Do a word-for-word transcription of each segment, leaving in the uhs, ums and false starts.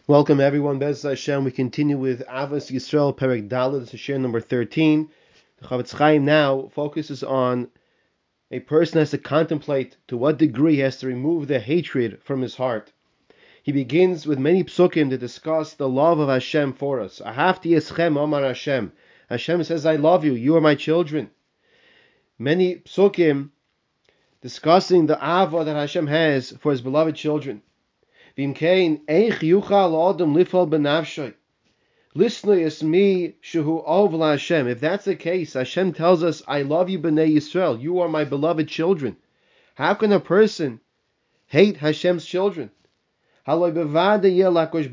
Welcome everyone, Bez Hashem. We continue with Avos Yisrael Perek Daled. This is share number thirteen. The Chavetz Chaim now focuses on a person has to contemplate to what degree he has to remove the hatred from his heart. He begins with many psukim to discuss the love of Hashem for us. Ahavti eschem omar Hashem. Hashem says, I love you, you are my children. Many psukim discussing the ava that Hashem has for his beloved children. Vimkein eich yuchal adam lifal benafshay. Listen is me shehu ov Hashem. If that's the case, Hashem tells us, I love you, Bnei Yisrael. You are my beloved children. How can a person hate Hashem's children? HaKadosh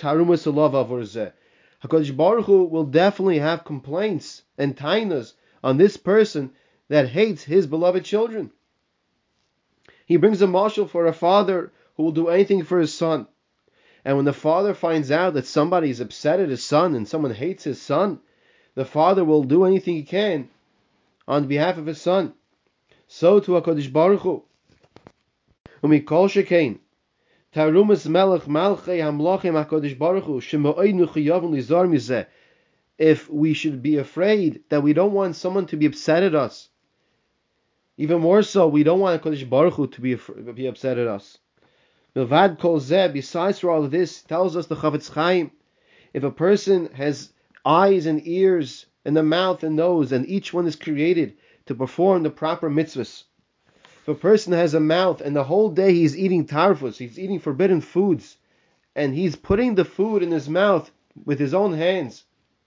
Baruch Hu will definitely have complaints and tainas on this person that hates his beloved children. He brings a marshal for a father who will do anything for his son. And when the father finds out that somebody is upset at his son and someone hates his son, the father will do anything he can on behalf of his son. So to HaKadosh Baruch Hu. Umikol shekain tarumas melech malchei hamlachim HaKadosh Baruch Hu shemo'einu chiyavim lizar mizeh. If we should be afraid that we don't want someone to be upset at us, even more so, we don't want HaKadosh Baruch Hu to be, be upset at us. Milvad kol zeh, besides for all of this, tells us the Chavetz Chaim, if a person has eyes and ears and a mouth and nose, and each one is created to perform the proper mitzvahs. If a person has a mouth and the whole day he's eating tarfus, he's eating forbidden foods, and he's putting the food in his mouth with his own hands,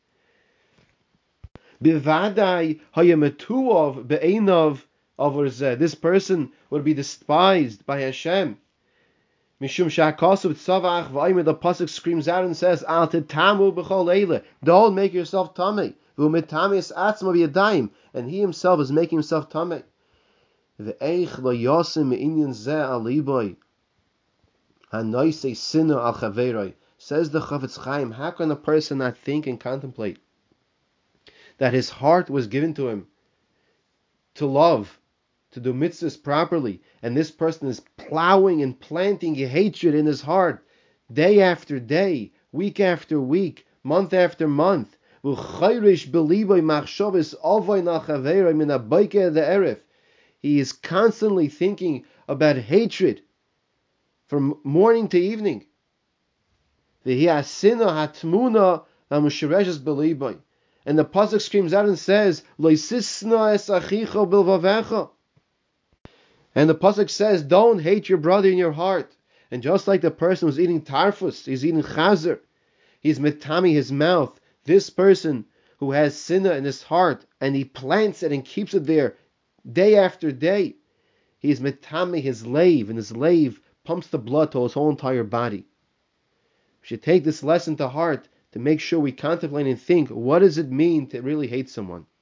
bivadai hayametuov be'einav over zeh, this person would be despised by Hashem. Mishum shakosov tzavach v'ayim, the pasuk screams out and says, Al tetamu b'chol eile, don't make yourself tamei, v'umetamis atzma b'yadayim, and he himself is making himself tamei. V'eich lo yosim me'inyan zeh al liboy, hanoisei sinu al chaveroi. Says the Chavetz Chaim, how can a person not think and contemplate that his heart was given to him to love, to do mitzvahs properly, and this person is plowing and planting hatred in his heart day after day, week after week, month after month. He is constantly thinking about hatred from morning to evening. And the pasuk screams out and says, and the pasuk says, don't hate your brother in your heart. And just like the person who's eating tarfus, he's eating chazer, he's metami his mouth. This person who has sinna in his heart, and he plants it and keeps it there day after day, he's metami his lave, and his lave pumps the blood to his whole entire body. We should take this lesson to heart to make sure we contemplate and think, what does it mean to really hate someone?